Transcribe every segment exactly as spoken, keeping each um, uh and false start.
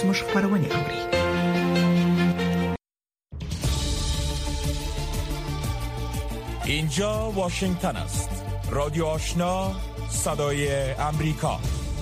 زموږ خبرونه اوري. اینجا واشنگتن است. رادیو آشنا، صدای امریکا.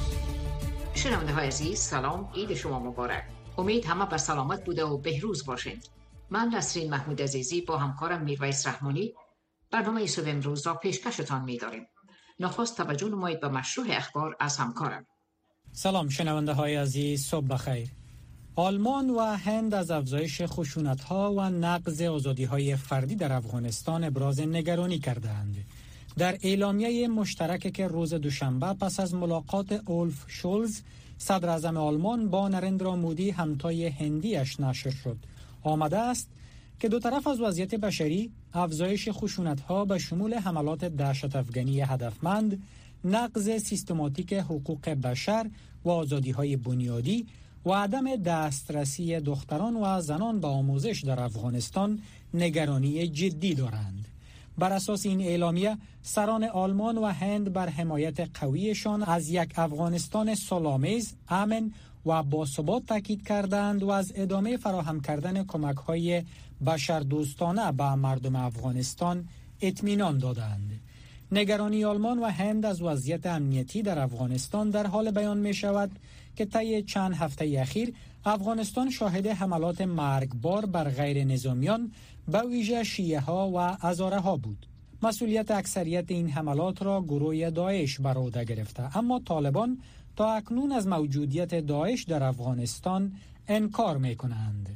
شنونده های عزیز، سلام، عید شما مبارک. امید همه بر سلامت بوده و بهروز باشین. من نسرین محمود عزیزی با همکارم میرویس رحمانی برنامه صبح امروز را پیشکشتان می‌داریم. نخست توجه نمایید به مشروع اخبار از همکارم. سلام شنونده های عزیز، صبح بخیر. آلمان و هند از افزایش خشونت‌ها و نقض آزادی‌های فردی در افغانستان ابراز نگرانی کردند. در اعلامیه مشترک که روز دوشنبه پس از ملاقات اولف شولز صدر اعظم آلمان با نرندرا مودی همتای هندیش نشر شد، آمده است که دو طرف از وضعیت بشری، افزایش خشونت‌ها به شمول حملات دهشت افغانی هدفمند، نقض سیستماتیک حقوق بشر و آزادی‌های بنیادی و عدم دسترسی دختران و زنان به آموزش در افغانستان نگرانی جدی دارند. بر اساس این اعلامیه، سران آلمان و هند بر حمایت قویشان از یک افغانستان صلح‌آمیز، امن و باثبات تاکید کردند و از ادامه فراهم کردن کمک‌های بشردوستانه به مردم افغانستان اطمینان دادند. نگرانی آلمان و هند از وضعیت امنیتی در افغانستان در حال بیان می شود که طی چند هفته اخیر افغانستان شاهد حملات مرگبار بر غیر نظامیان به ویژه شیعه ها و هزاره ها بود. مسئولیت اکثریت این حملات را گروه داعش بر عهده گرفته، اما طالبان تا اکنون از موجودیت داعش در افغانستان انکار می کنند.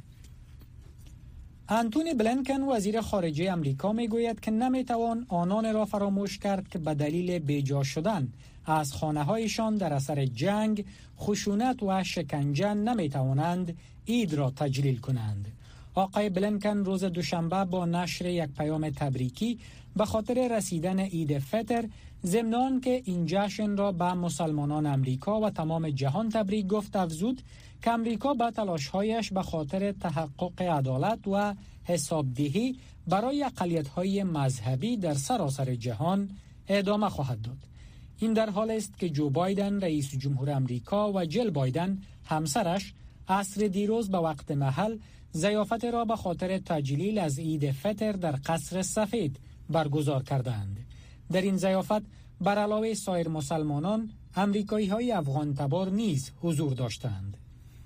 آنتونی بلینکن وزیر خارجه امریکا می گوید که نمی توان آنان را فراموش کرد که به دلیل بیجا شدن از خانه هایشان در اثر جنگ، خشونت و شکنجه نمی توانند عید را تجلیل کنند. آقای بلینکن روز دوشنبه با نشر یک پیام تبریکی به خاطر رسیدن عید فطر، ضمن آنکه این جشن را به مسلمانان امریکا و تمام جهان تبریک گفت، افزود که امریکا با تلاش‌هایش به خاطر تحقق عدالت و حسابدهی برای اقلیت‌های مذهبی در سراسر جهان ادامه خواهد داد. این در حال است که جو بایدن رئیس جمهور امریکا و جل بایدن همسرش عصر دیروز به وقت محل ضیافت را به خاطر تجلیل از عید فطر در قصر سفید برگزار کردند. در این ضیافت بر علاوه سایر مسلمانان، امریکایی‌های افغان تبار نیز حضور داشتند.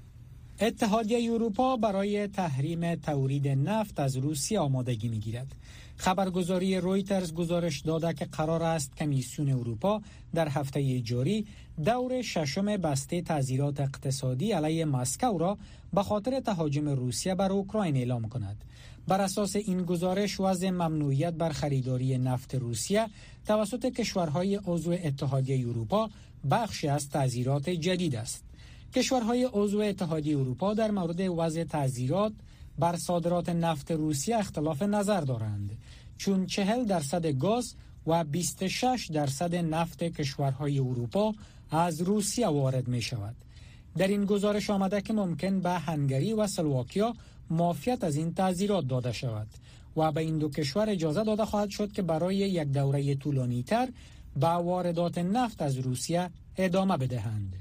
اتحادیه اروپا برای تحریم تولید نفت از روسیه آمادگی می‌گیرد. خبرگزاری رویترز گزارش داده که قرار است کمیسیون اروپا در هفته جاری دور ششم بسته تعزیرات اقتصادی علیه مسکو را به خاطر تهاجم روسیه بر اوکراین اعلام کند. بر اساس این گزارش، وضع ممنوعیت بر خریداری نفت روسیه توسط کشورهای عضو اتحادیه اروپا بخشی از تعزیرات جدید است. کشورهای عضو اتحادیه اروپا در مورد وضع تعزیرات بر صادرات نفت روسیه اختلاف نظر دارند، چون چهل درصد گاز و بیست و شش درصد نفت کشورهای اروپا از روسیه وارد می شود. در این گزارش آمده که ممکن به هنگری و اسلواکیا معافیت از این تعزیرات داده شود و به این دو کشور اجازه داده خواهد شد که برای یک دوره طولانی تر به واردات نفت از روسیه ادامه بدهند.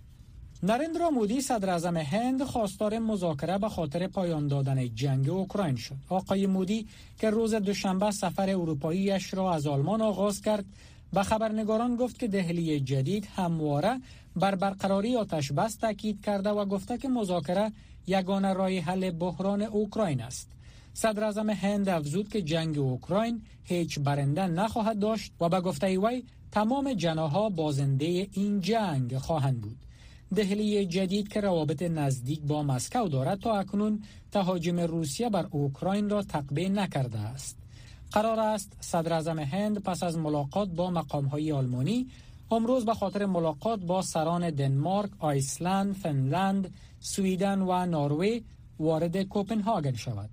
نرندرا مودی صدر اعظم هند خواستار مذاکره به خاطر پایان دادن جنگ اوکراین شد. آقای مودی که روز دوشنبه سفر اروپاییش را از آلمان آغاز کرد، به خبرنگاران گفت که دهلی جدید همواره بر برقراری آتش بس تاکید کرده و گفته که مذاکره یگانه راه حل بحران اوکراین است. صدر اعظم هند افزود که جنگ اوکراین هیچ برنده نخواهد داشت و به گفته وی تمام جناح‌ها بازنده این جنگ خواهند بود. دهلی جدید که روابط نزدیک با مسکو دارد تا اکنون تهاجم روسیه بر اوکراین را تقبیح نکرده است. قرار است صدر اعظم هند پس از ملاقات با مقام‌های آلمانی امروز به خاطر ملاقات با سران دنمارک، آیسلند، فنلند، سویدن و نروژ وارد کوپنهاگن شود.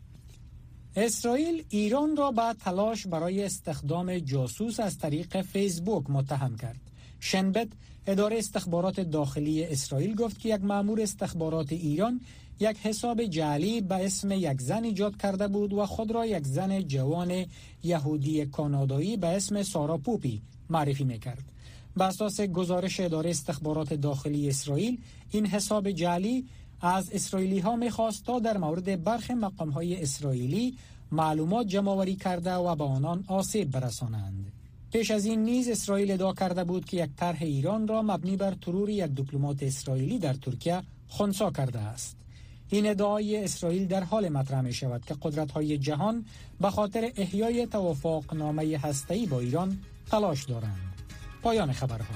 اسرائیل ایران را به تلاش برای استخدام جاسوس از طریق فیسبوک متهم کرد. شنبه اداره استخبارات داخلی اسرائیل گفت که یک مأمور استخبارات ایران یک حساب جعلی به اسم یک زن ایجاد کرده بود و خود را یک زن جوان یهودی کانادایی به اسم سارا پوپی معرفی میکرد. بر اساس گزارش اداره استخبارات داخلی اسرائیل، این حساب جعلی از اسرائیلی ها می‌خواست تا در مورد برخی مقام‌های اسرائیلی معلومات جمع‌آوری کرده و به آنان آسیب برسانند. پیش از این نیز اسرائیل ادعا کرده بود که یک طرح ایران را مبنی بر ترور یک دیپلمات اسرائیلی در ترکیه خنثی کرده است. این ادعای اسرائیل در حال مطرح می شود که قدرت‌های جهان به خاطر احیای توافقنامه هسته‌ای با ایران تلاش دارند. پایان خبرها.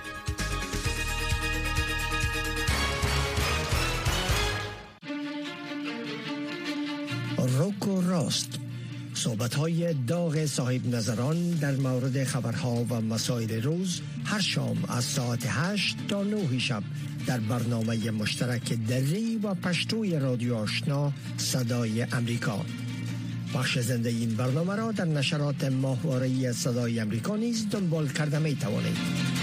روک و راست، صحبت‌های داغ صاحب نظران در مورد خبرها و مسائل روز، هر شام از ساعت هشت تا نه شب در برنامه مشترک دری و پشتوی رادیو آشنا صدای امریکا. بخش زنده این برنامه را در نشرات ماهواره‌ای صدای امریکا نیز دنبال کرده می توانید.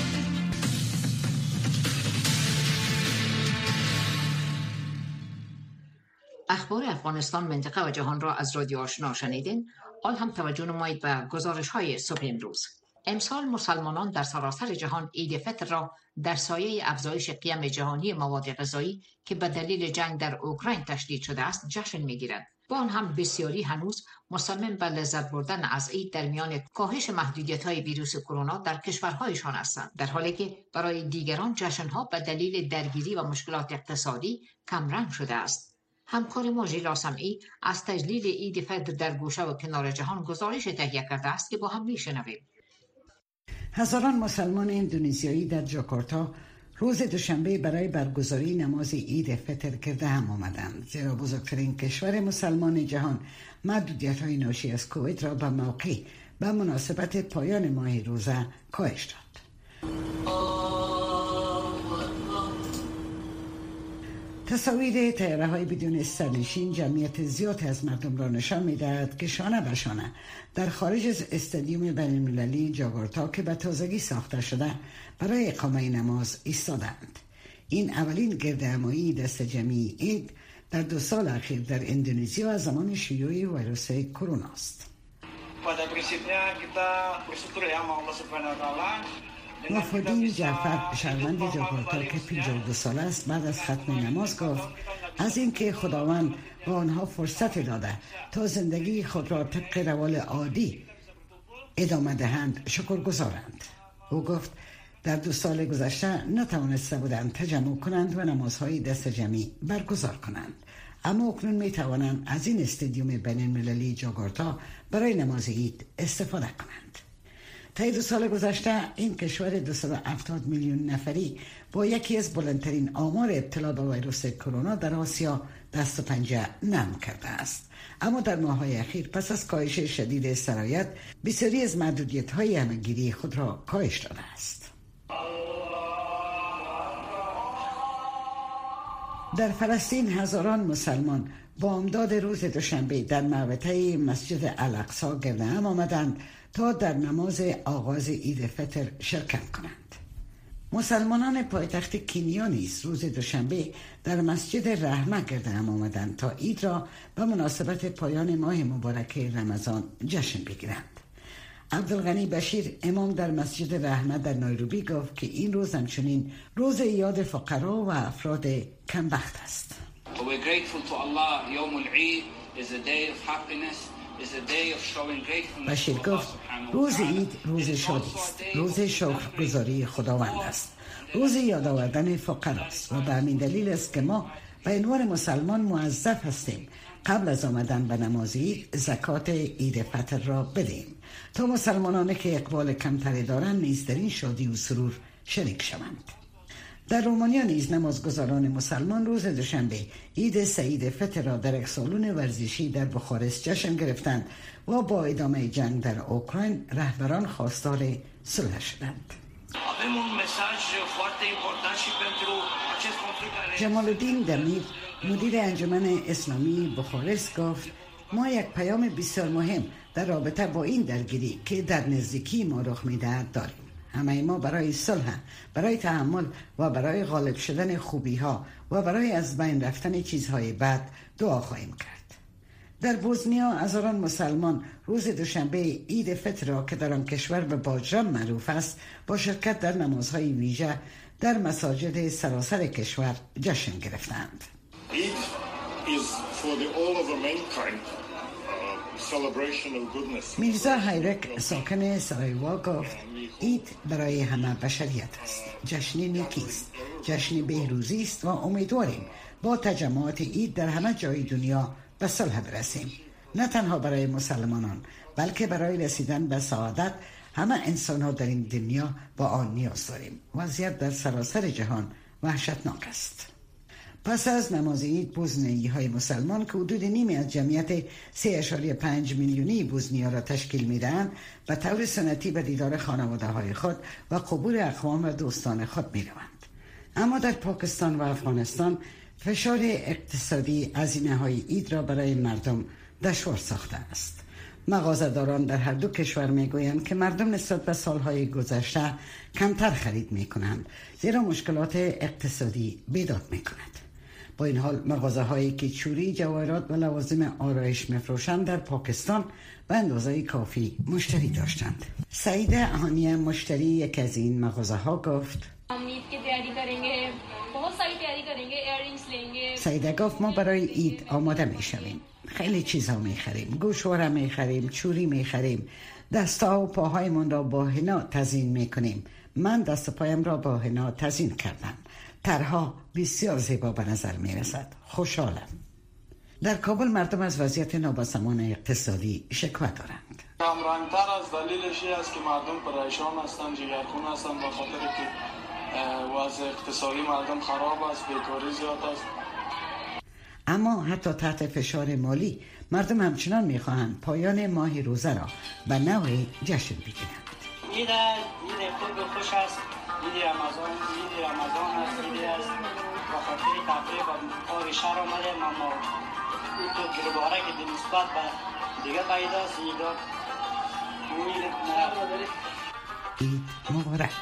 اخبار افغانستان، منطقه و جهان را از رادیو آشنا شنیدین. حال هم توجه نمایید به گزارش های صبح امروز. امسال مسلمانان در سراسر جهان عید فطر را در سایه افزایش قیام جهانی مواد غذایی که به دلیل جنگ در اوکراین تشدید شده است جشن می‌گیرند. با آن هم بسیاری هنوز مصمم به لذت بردن از عید در میان کاهش محدودیت‌های ویروس کرونا در کشورهایشان هستند، در حالی که برای دیگران جشن‌ها به دلیل درگیری و مشکلات اقتصادی کمرنگ شده است. همکار ما ژیلا سمعی از تجلیل عید فطر در گوشه و کنار جهان گزارش تهیه کرده است که با هم میشنویم. هزاران مسلمان اندونزیایی در جاکارتا روز دوشنبه برای برگزاری نماز عید فطر گرد هم آمدند، زیرا بزرگترین کشور مسلمان جهان محدودیت‌های ناشی از کووید را به موقع به مناسبت پایان ماه روزه کاهش داد. تصاویر طیاره‌های بدون سرنشین جمعیت زیادی از مردم را نشان می‌دهد که شانه به شانه در خارج از استادیوم بین‌المللی جاکارتا که به تازگی ساخته شده برای اقامه نماز ایستادند. این اولین گردهمایی دست جمعی عید در دو سال اخیر در اندونزیا از زمان شیوع ویروس کرونا است. مفیدین جعفر، شهروند جاکارتا که پنجاه و دو ساله است، بعد از ختم نماز گفت از اینکه خداوند به آنها فرصت داده تا زندگی خود را طبق روال عادی ادامه دهند شکرگزارند. او گفت در دو سال گذشته نتوانسته بودند تجمع کنند و نمازهای دست جمعی برگزار کنند، اما اکنون می توانند از این استادیوم بین المللی جاکارتا برای نماز عید استفاده کنند. طی دو سال گذشته این کشور دویست و هفتاد میلیون نفری با یکی از بلندترین آمار ابتلا به ویروس کرونا در آسیا دست و پنجه نرم کرده است. اما در ماه‌های اخیر پس از کاهش شدید سرایت، بسیاری از محدودیت‌های همگیری خود را کاهش داده است. در فلسطین هزاران مسلمان با امداد روز دوشنبه در محوطه مسجد الاقصی گرد هم آمدند تا در نماز آغاز عید فطر شرکت کنند. مسلمانان پایتخت کنیا نیز روز دوشنبه در مسجد رحمه گرد هم آمدند تا عید را به مناسبت پایان ماه مبارک رمضان جشن بگیرند. عبدالغنی بشیر امام در مسجد رحمه در نایروبی گفت که این روز همچنین روز یاد فقرا و افراد کمبخت است. We're grateful to Allah. يوم العيد is a day of happiness. بشیر گفت روز عید روز شادی است، روز شکرگزاری خداوند است، روز یاد آوردن فقراست و به همین دلیل است که ما به عنوان مسلمان موظف هستیم قبل از آمدن به نماز عید زکات عید فطر را بدهیم تا مسلمانانی که اقبال کمتری دارند نیز در این شادی و سرور شریک شوند. در رومانیا نیز نمازگزاران مسلمان روز دوشنبه عید سعید فطر را در یک سالن ورزشی در بخارست جشن گرفتند و با ادامه جنگ در اوکراین رهبران خواستار صلح شدند. جمال الدین دمیر، مدیر انجمن اسلامی بخارست گفت ما یک پیام بسیار مهم در رابطه با این درگیری که در نزدیکی ما رخ می‌دهد داریم. همه ما برای صلح، برای تحمل و برای غالب شدن خوبی ها و برای از بین رفتن چیزهای بد دعا خواهیم کرد. در بوسنیا هزاران مسلمان روز دوشنبه عید فطر را که در آن کشور به باجرم معروف است با شرکت در نمازهای ویژه در مساجد سراسر کشور جشن گرفتند. میرزا هایرک ساکن سرایوا گفت عید برای همه بشریت است. جشن نیکی است، جشن بهروزی است و امیدواریم با تجمعات عید در همه جای دنیا به صلح برسیم. نه تنها برای مسلمانان بلکه برای رسیدن به سعادت همه انسان ها در این دنیا با آن نیاز داریم. وضعیت در سراسر جهان وحشتناک است. پس از نماز عید بوسنیایی های مسلمان که حدود نیمی از جمعیت سه اشاریه پنج میلیونی بوسنیا را تشکیل میدهند به طور سنتی به دیدار خانواده های خود و قبور اقوام و دوستان خود می روند. اما در پاکستان و افغانستان فشار اقتصادی هزینه های عید را برای مردم دشوار ساخته است. مغازه‌داران در هر دو کشور میگویند که مردم نسبت به سالهای گذشته کمتر خرید میکنند زیرا مشکلات اقتصادی بیداد میکند. با این حال مغازه‌هایی که چوری، جواهرات و لوازم آرایش میفروشند در پاکستان به اندازه کافی مشتری داشتند. سعید اهانی مشتری یک از این مغازه‌ها گفت سعیده گفت ما برای عید آماده میشویم. خیلی چیزها میخریم، گوشواره میخریم، چوری میخریم، دستا و پاهایمون را با حنا تزیین میکنیم. من دست و پایم را با حنا تزیین کردم. طرحها بسیار زیبا به نظر میرسد. خوشحالم. در کابل مردم از وضعیت نابسامان اقتصادی شکوه دارند. کمرنگتر از دلیلش است که مردم پریشان هستند، جگرخون هستند به خاطر که وضع اقتصادی مردم خراب است، بیکاری زیاد است. اما حتی تحت فشار مالی مردم همچنان میخواهند پایان ماه روزه را به نوعی جشن بگیرند. عید عید خوب و خوش است. عید رمضان عید رمضان است. عید است و خاطر تفریح و کار شهر آمده. اما این تو گروباره که نسبت به دیگه پیدا است. عید مبارک.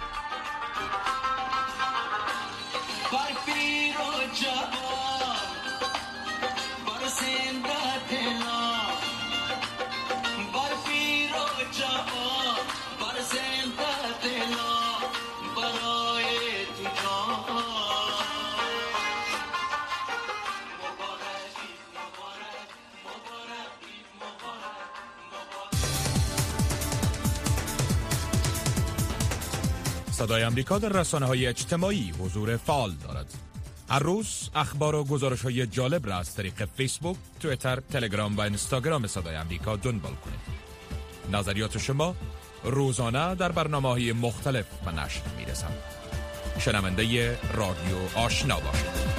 صدای امریکا در رسانه‌های اجتماعی حضور فعال دارد. هر روز اخبار و گزارش‌های جالب را از طریق فیسبوک، توییتر، تلگرام و اینستاگرام صدای امریکا دنبال کنید. نظریات شما روزانه در برنامه‌های مختلف به نشر می‌رسند. شنونده رادیو آشنا باشید.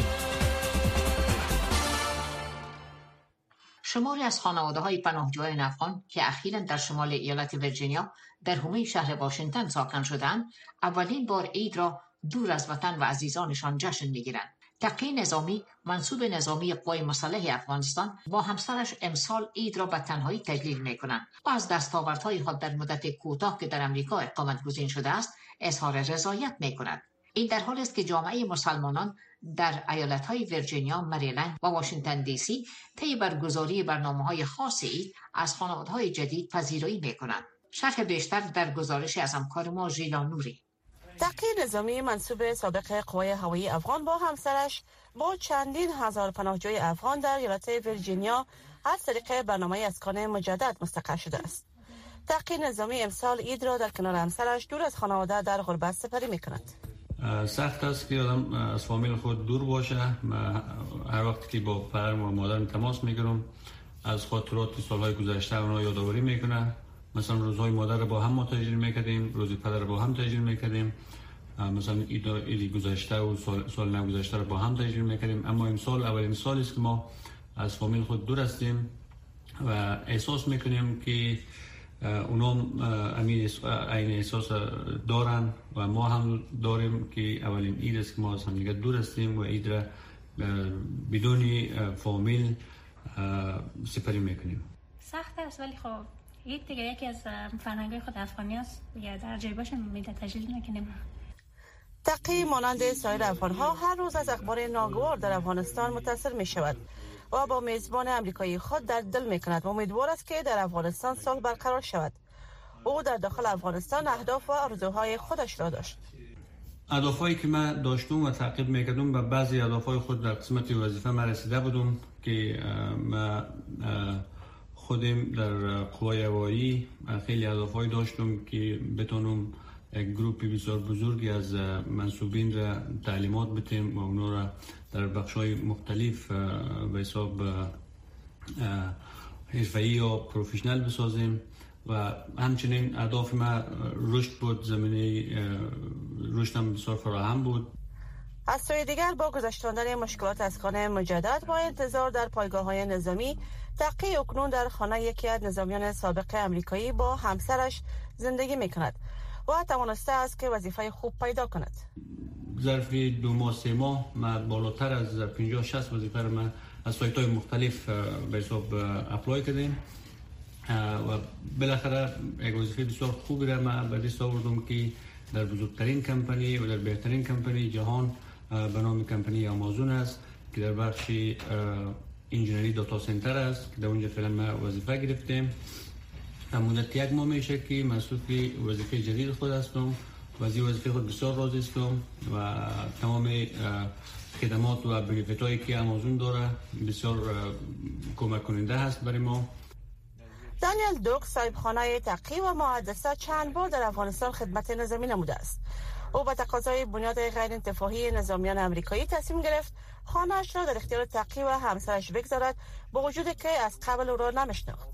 شماری از خانواده‌های پناهجویان افغان که اخیراً در شمال ایالت ویرجینیا در حومه شهر واشنگتن ساکن شدند، اولین بار عید را دور از وطن و عزیزانشان جشن می‌گیرند. تقی نظامی، منصوب نظامی قوای مسلح افغانستان، با همسرش امسال عید را به تنهایی تجلیل می‌کنند و از دستاوردهای خود در مدت کوتاه که در امریکا اقامت گزین شده است، اظهار رضایت می‌کند. این در حالی است که جامعه مسلمانان در ایالت‌های ویرجینیا، مریلند و واشنگتن دی سی طی برگزاری برنامه‌های خاص عید از خانواده‌های جدید پذیرایی می‌کنند. شرح بیشتر در گزارش از همکار ما ژیلا نوری. تقی نظامی منصوب سابق قوای هوایی افغان با همسرش با چندین هزار پناهجوی افغان در ایالت ویرجینیا از طریق برنامه اسکان مجدد مستقر شده است. تقی نظامی امسال عید را در کنار همسرش دور از خانواده در غربت سپری می‌کند. سخت است که آدم از فامیل خود دور باشه. هر وقتی که با پدر و مادرم تماس میگیرم از خاطرات سالهای گذشته اونها یادآوری میکنه. مثلا روزهای مادر رو با هم ما تجلیل میکردیم، روز پدر رو با هم تجلیل میکردیم، مثلا عید گذشته و سال, سال نگذشته رو با هم تجلیل میکردیم. اما امسال اولین سالی است که ما از فامیل خود دور هستیم و احساس میکنیم که اونا امین این احساس دارن و ما هم داریم که اولین عید است که ما از هم دیگه دور هستیم و عید را بدون فامیل سپری میکنیم. سخت است ولی خب عید دیگه یکی از فرهنگ‌های خود افغانی است، دیگه در جیبش میده تجلیل نکنیم. تقی مانند سایر افغان‌ها هر روز از اخبار ناگوار در افغانستان متأثر می شود و با میزبان امریکایی خود در دل میکند و امیدوار است که در افغانستان صلح برقرار شود. او در داخل افغانستان اهداف و آرزوهای خودش را داشت. اهدافی که من داشتم و تعقیب میکردم به بعضی اهدافهای خود در قسمت وظیفه من رسیده بودم که من خودم در قوای هوایی خیلی اهدافی داشتم که بتونم یک گروه بسیار بزرگی از منصوبین را تعلیمات بدیم و اونا را در بخش‌های مختلف به حساب حرفه‌ای یا پروفشنال بسازیم و همچنین اهداف ما رشد بود، زمینه رشدم بسیار فراهم بود. از سوی دیگر با گذشتاندن مشکلات اسکان مجدد با انتظار در پایگاه‌های نظامی، تقی اکنون در خانه یکی از نظامیان سابق امریکایی با همسرش زندگی می‌کند و توانسته است که وظیفه خوب پیدا کند. ظرف دو ماه سه ماه ما بالاتر از پنجاه شصت وظیفه را ما از سایت‌های مختلف به حساب اپلای کردیم و بالاخره یک وظیفه بسیار خوبی را ما به دست آوردم که در بزرگترین کمپانی و در بهترین کمپانی جهان به نام کمپانی آمازون است که در بخش انجینری داتا سنتر است که در اونجا فعلا ما وظیفه گرفتیم. مدت یک ماه میشه که مسئول وظیفه جدید خود هستم و از این وظیفه خود بسیار راضی هستم و تمام خدمات و بنیفیت هایی که آمازون داره بسیار کمک کننده هست برای ما. دانیل دوک صاحب خانه تقی و محدثه چند بار در افغانستان خدمت نظامی نموده است. او به تقاضای بنیاد غیر انتفاعی نظامیان امریکایی تصمیم گرفت خانه‌اش را در اختیار تقی و همسرش بگذارد، با وجودی که از قبل او را نمی‌شناخت.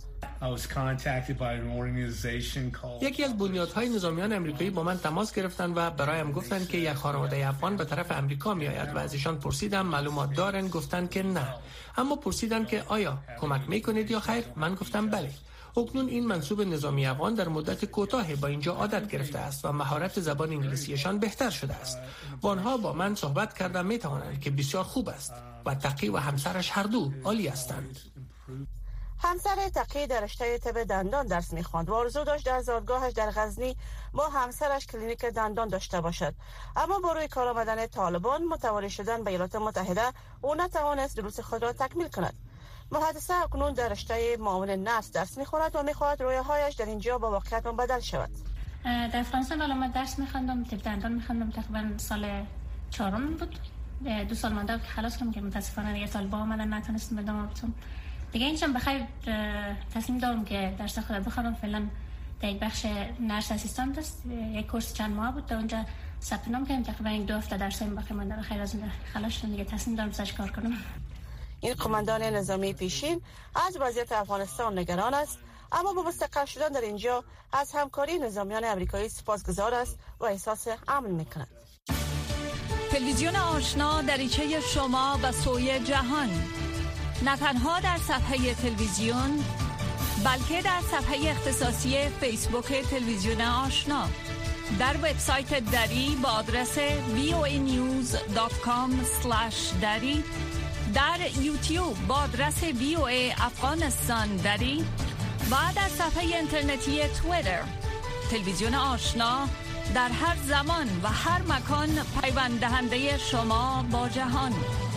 یکی از بنیادهای نظامیان امریکایی با من تماس گرفتند و برایم گفتند که یک خانواده افغان به طرف امریکا میآید و از ایشان پرسیدم معلومات دارن؟ گفتند که نه، اما پرسیدند که آیا کمک میکنید یا خیر؟ من گفتم بله. اکنون این منصوب نظامی افغان در مدت کوتاهی با اینجا عادت گرفته است و مهارت زبان انگلیسیشان بهتر شده است و آنها با من صحبت کردن می توانند که بسیار خوب است و تقی و همسرش هر دو عالی هستند. همسر تقی در رشته طب دندان درس می‌خواند و آرزو داشت در زادگاهش در غزنی با همسرش کلینیک دندان داشته باشد، اما با روی کار آمدن طالبان متواری شدن به ایالات متحده او نتوانست دروس خود را تکمیل کند. محدثه اکنون در رشته معاون نفس درس می‌خواند و می‌خواهد رویاهایش در اینجا با واقعیت بدل شود. در فرانسه من درس می‌خواندم، طب دندان می‌خواندم، تقریبا سال چهارم بود. دو سال مانده که خلاص کردم که متاسفانه یه سال با من نتونستم ادامه بدم. دیگه اینجام بخیر تصمیم دارم که درس خود بخونم. فعلا در یک بخش نرس اسیستانت است، یک کورس چند ماه بود، در اونجا ثبت نام کردم. تقریبا یک دو هفته درسام باقی مونده. بخیر از اون خلاص شدم دیگه، تصمیم دارم سرچ کار کنم. این قماندان نظامی پیشین از وضعیت افغانستان نگران است، اما با مستقر شدن در اینجا از همکاری نظامیان امریکایی سپاسگزار است و احساس امن میکند. تلویزیون آشنا دریچه شما و سوی جهان، نه تنها در صفحه تلویزیون بلکه در صفحه اختصاصی فیسبوک تلویزیون آشنا، در وبسایت دری با آدرس وی او ای نیوز دات کام اسلش دری، در یوتیوب با آدرس وی او ای افغانستان دری و در صفحه اینترنتی توییتر. تلویزیون آشنا در هر زمان و هر مکان پیوند دهنده شما با جهان.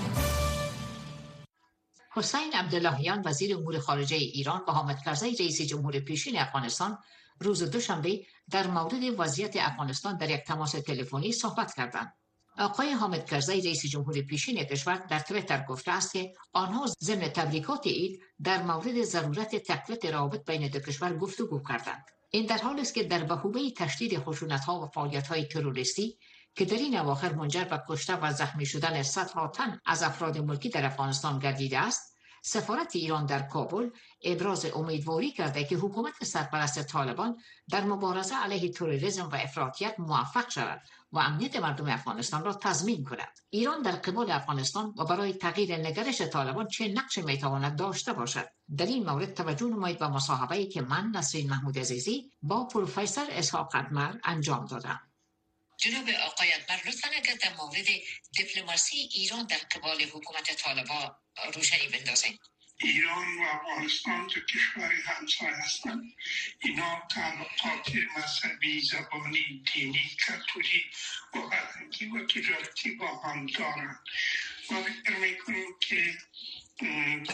حسین عبداللهیان وزیر امور خارجه ایران و حامد کرزی رئیس جمهور پیشین افغانستان روز دوشنبه در مورد وضعیت افغانستان در یک تماس تلفنی صحبت کردند. آقای حامد کرزی رئیس جمهور پیشین کشور در توییتر گفته است که آنها ضمن تبریکات عید در مورد ضرورت تقویت روابط بین دو کشور گفتگو کردند. این در حالی است که در بهونه تشدید خشونت‌ها و فعالیت‌های تروریستی که در این اواخر منجر به کشته و زخمی شدن صدها تن از افراد ملکی در افغانستان گردیده است، سفارت ایران در کابل ابراز امیدواری کرده که حکومت سرپرست طالبان در مبارزه علیه تروریسم و افراطیت موفق شود و امنیت مردم افغانستان را تضمین کند. ایران در قبال افغانستان و برای تغییر نگرش طالبان چه نقشی میتواند داشته باشد؟ در این مورد توجه نمایید به مصاحبه‌ای که من نسرین محمود عزیزی با پروفسور اسحاق ادمر انجام دادم. جناب آقای ادمر، لطفاً اگر در مورد دیپلماسی ایران در قبال حکومت طالبان روشنی بندازید. ایران و افغانستان دو کشور همسایه هستند. اینا تعلقات مذهبی، زبانی، دینی، کلتوری و فرهنگی و تجارتی با هم دارند. ما فکر میکنیم که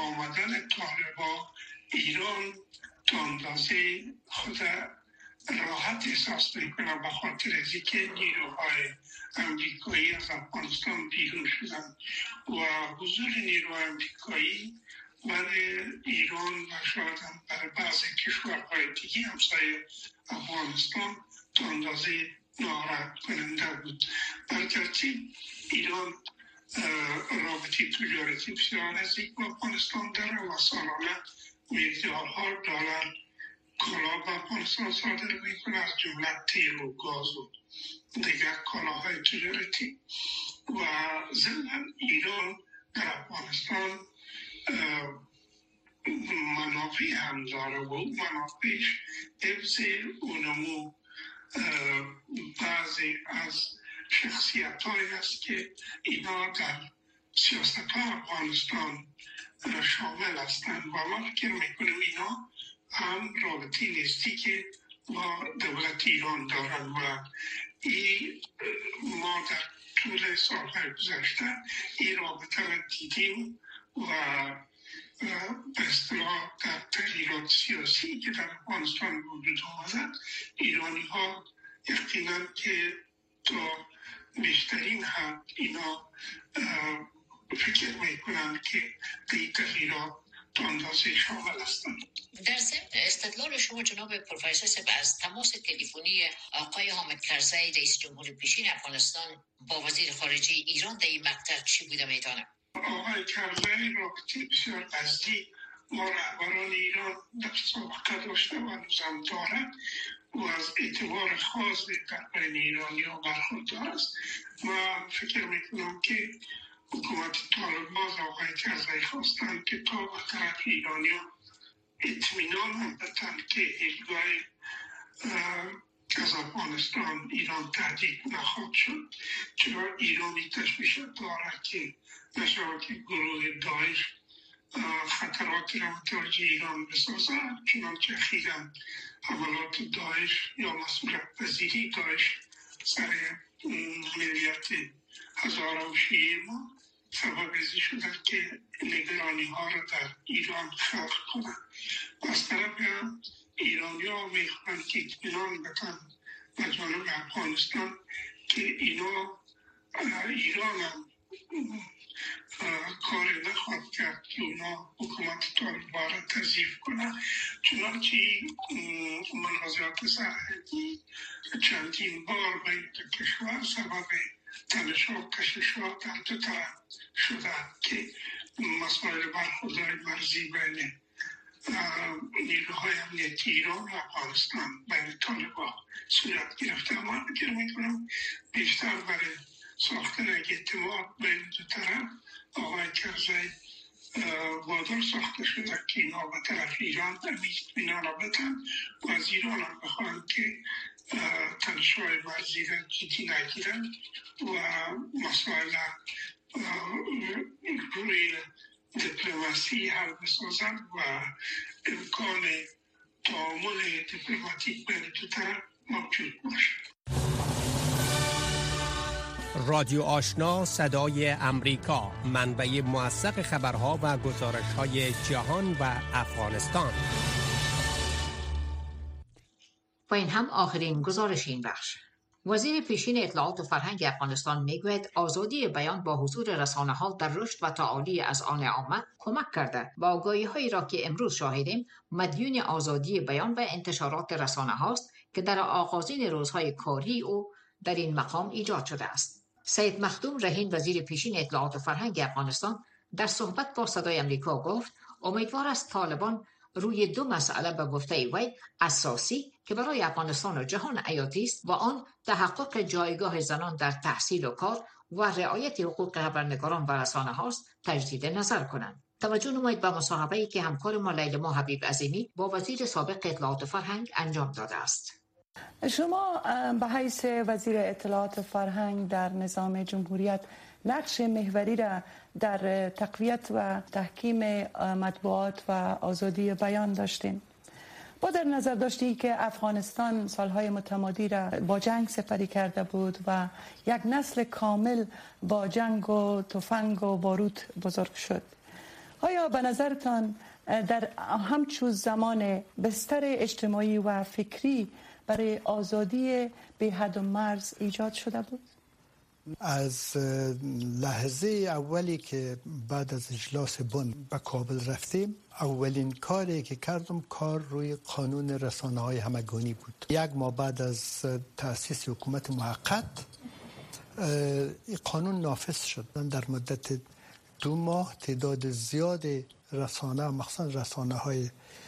آمدن طالبان ایران تا اندازه خود راحت احساس میکنه به خاطر از اینکه نیروهای امریکایی از افغانستان بیرون شدن و حضور نیروهای امریکایی برای ایران و شاید هم برای بعضی کشورهای دیگه همسایه افغانستان تا اندازه ناراحت کننده بود. در ترتیب ایران رابطه تجارتی بسیار نزدیک با افغانستان داره و سالانه میلیاردها دلار کالا به افغانستان صادر میکنه، از جمله تیل و گاز و دیگر کالاهای تجارتی. و ضمن ایران در افغانستان منافع هم داره و اون منافعش حفظ اونمو بعضی از شخصیت هایی است که اینا در سیاست ها افغانستان شامل هستند و ما فکر میکنیم اینا هم رابطی نیستی که با دولت ایران دارن و ای ما در طول سالهای گذشته این رابطه را دیدیم و به اصطلاح در تغییرات سیاسی که در افغانستان وجود آمدن ایرانی ها یقینا که تا بیشترین حد اینا فکر میکنن که این تغییرات تا اندازه شامل هستند. در ضمن استدلال شما جناب پروفسور صاحب از تماس تلفنی آقای حامد کرزی رئیس جمهور پیشین افغانستان با وزیر خارجه ایران در این مقطع چی بوده میدانم؟ آقای کرزی رابطه بسیار نزدیک با رهبران ایران در سابقه داشته و هنوزم دارد و از اعتبار خاص در بین ایرانیان برخوردار است. من فکر میکنم که حکومت طالبان آقای کرزی خواستند که تا به طرف ایرانیان اطمینان هم بدن که هیچگاه از افغانستان ایران تهدید نخواهد شد، چرا ایرانی تشویش دارد که نشود که گروه داعش خطرات را متوجه ایران بسازد، چنانچه اخیراً حملات داعش یا مسئولیت پذیری داعش سر ملیت هزاره و شیعه ما سبب ازی شدن که نگرانی ها را در ایران خلق کنند. از طرف هم ایرانی ها میخوان که اطمینان بدن به جانب افغانستان که اینا ایران هم کار نخواهد کرد که اونا حکومت طالبان را تضعیف کنند، چنانچه منازعات سرحدی چندین بار بین کشور سبب تنش و کشش ها در دو طرف شده که مسائل برخورداری مرزی بین نیروهای امنیتی ایران و افغانستان بین طالبان صورت گرفته. اما فکر میکنم بیشتر برای ساختن اعتماد بین دو طرف آقای کرزی وادار ساخته شده که اینا به طرف ایران اطمینان را بدن و از ایران هم بخواهند که تنش‌های مرزی را جدی نگیرند و مسائل روی دیپلماسی حل بسازند و امکان تعامل دیپلماتیک بین دو طرف موجود باشد. رادیو آشنا صدای امریکا، منبع موثق خبرها و گزارش‌های جهان و افغانستان. و این هم آخرین گزارش این بخش. وزیر پیشین اطلاعات و فرهنگ افغانستان میگوید آزادی بیان با حضور رسانه‌ها در رشد و تعالی از آن عامه کمک کرده و آگاهی‌هایی را که امروز شاهدیم مدیون آزادی بیان و انتشارات رسانه‌هاست که در آغازین روزهای کاری او در این مقام ایجاد شده است. سید مخدوم رهین وزیر پیشین اطلاعات و فرهنگ افغانستان در صحبت با صدای امریکا گفت امیدوار است طالبان روی دو مسئله به گفته وی اساسی که برای افغانستان و جهان حیاتی است و آن تحقق جایگاه زنان در تحصیل و کار و رعایت حقوق خبرنگاران و رسانه هاست تجدید نظر کنند. توجه نمایید به مصاحبه‌ای که همکار ما لیلما حبیب عظیمی با وزیر سابق اطلاعات و فرهنگ انجام داده است. شما به حیث وزیر اطلاعات و فرهنگ در نظام جمهوریت نقش محوری را در تقویت و تحکیم مطبوعات و آزادی بیان داشتین. با در نظر داشتی که افغانستان سالهای متمادی را با جنگ سپری کرده بود و یک نسل کامل با جنگ و تفنگ و باروت بزرگ شد. آیا به نظرتان در همچون زمان بستر اجتماعی و فکری برای آزادی بی حد و مرز ایجاد شده بود؟ از لحظه اولی که بعد از اجلاس بن به کابل رفتیم، اولین کاری که کردم کار روی قانون رسانه‌های همگانی بود. یک ماه بعد از تأسیس حکومت موقت این قانون نافذ شد. در مدت دو ماه تعداد زیاد رسانه، مخصوصا رسانه‌های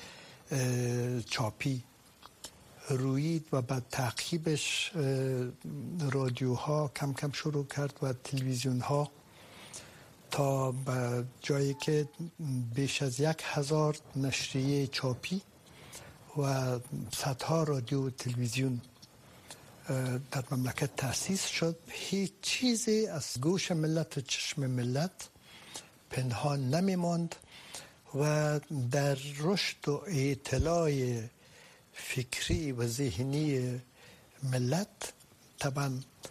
چاپی رویید و بعد تعقیبش رادیوها کم کم شروع کرد و تلویزیون ها تا به جایی که بیش از یک هزار نشریه چاپی و صدها رادیو و تلویزیون در مملکت تأسیس شد. هیچ چیزی از گوش ملت و چشم ملت پنهان نمی ماند و در رشد و اطلاع فکری و ذهنی ملت طبعا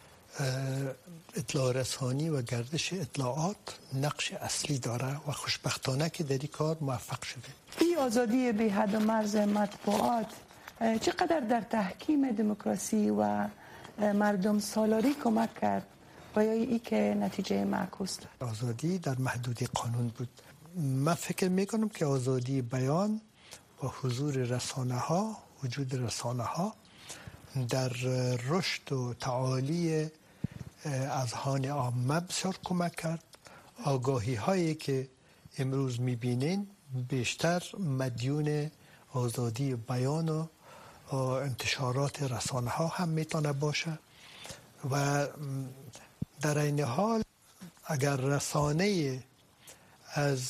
اطلاع رسانی و گردش اطلاعات نقش اصلی داره و خوشبختانه که در این کار موفق شده. این آزادی بی حد و مرز مطبوعات چقدر در تحکیم دموکراسی و مردم سالاری کمک کرد و یا ای که نتیجه معکوس داد؟ آزادی در محدوده قانون بود. من فکر میکنم که آزادی بیان و حضور رسانه ها، وجود رسانه ها در رشد و تعالی اذهان عامه بسیار کمک کرد. آگاهی هایی که امروز میبینین بیشتر مدیون آزادی بیان و انتشارات رسانه ها هم میتونه باشه و در این حال اگر رسانه از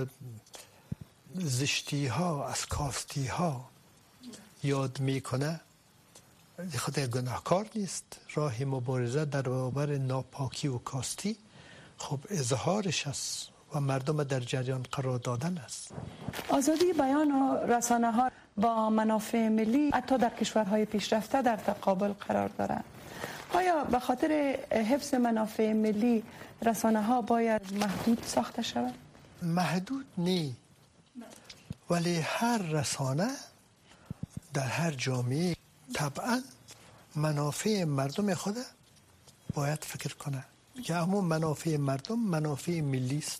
زشتی ها، از کاستی ها یاد میکنه، خود گناهکار نیست. راه مبارزه در برابر ناپاکی و کاستی خب اظهارش است و مردم در جریان قرار دادن است. آزادی بیان و رسانه ها با منافع ملی حتی در کشورهای پیشرفته در تقابل قرار دارند. آیا به خاطر حفظ منافع ملی رسانه ها باید محدود ساخته شود؟ محدود نه، ولی هر رسانه در هر جامعه طبعا منافع مردم خود باید فکر کنه که همون منافع مردم منافع ملی است.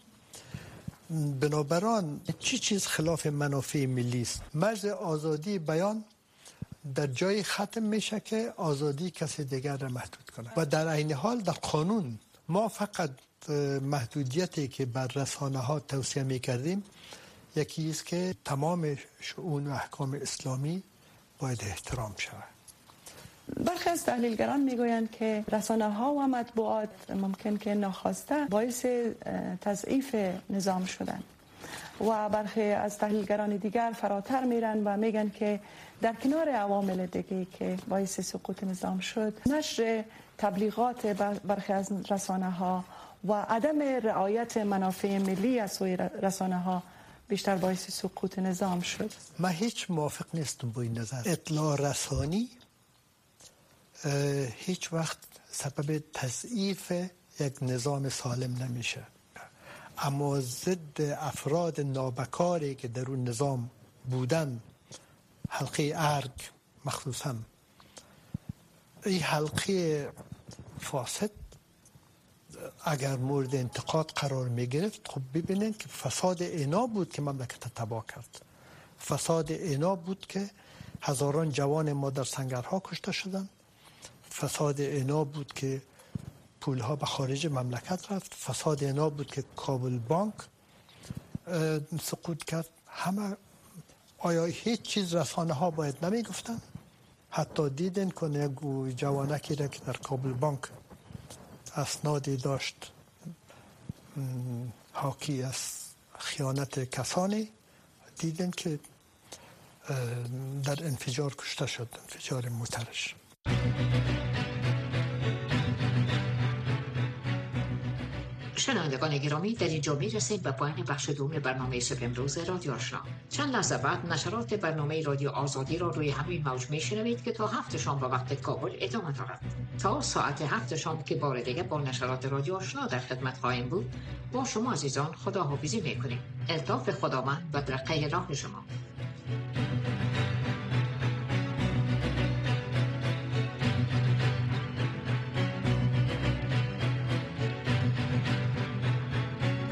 بنابراین چی چیز خلاف منافع ملی است؟ مرز آزادی بیان در جای ختم میشه که آزادی کسی دیگر را محدود کنه و در عین حال در قانون ما فقط محدودیتی که بر رسانه ها توصیه میکردیم یکی است که تمام شؤون و احکام اسلامی باید احترام شود. برخی از تحلیلگران میگویند که رسانه ها و مطبوعات ممکن که ناخواسته باعث تضعیف نظام شدن و برخی از تحلیلگران دیگر فراتر میرن و میگن که در کنار عوامل دیگه که باعث سقوط نظام شد، نشر تبلیغات برخی از رسانه ها و عدم رعایت منافع ملی از سوی رسانه ها بیشتر باعث سقوط نظام شد. من هیچ موافق نیستم با این نظر. اطلاع رسانی هیچ وقت سبب تضعیف یک نظام سالم نمیشه، اما ضد افراد نابکاری که در اون نظام بودن، حلقه ارگ مخصوصا این حلقه فاسد اگر مورد انتقاد قرار می گرفت، خب ببینید که فساد اینا بود که مملکت تباه کرد. فساد اینا بود که هزاران جوان ما در سنگرها کشته شدن. فساد اینا بود که پولها به خارج مملکت رفت. فساد اینا بود که کابل بانک سقوط کرد. همه آیا هیچ چیز رسانه ها باید نمی گفتن؟ حتی دیدن کنه یک جوانکی را که در کابل بانک اسنادی داشت حاکی از خیانت کسانی، دیدن که در انفجار کشته شد، انفجار موترش. شنوندگان گرامی، در اینجا می رسید به پایان بخش دوم برنامه صبح امروز رادیو آشنا. چند لحظه بعد نشرات برنامه رادیو آزادی را روی همین موج می شنوید که تا هفت شام به وقت کابل ادامه دارد. تا ساعت هفت شام که بار دیگه با نشرات رادیو آشنا در خدمت خواهیم بود. با شما عزیزان خداحافظی میکنیم. الطاف خداوند و ترقی راه شما.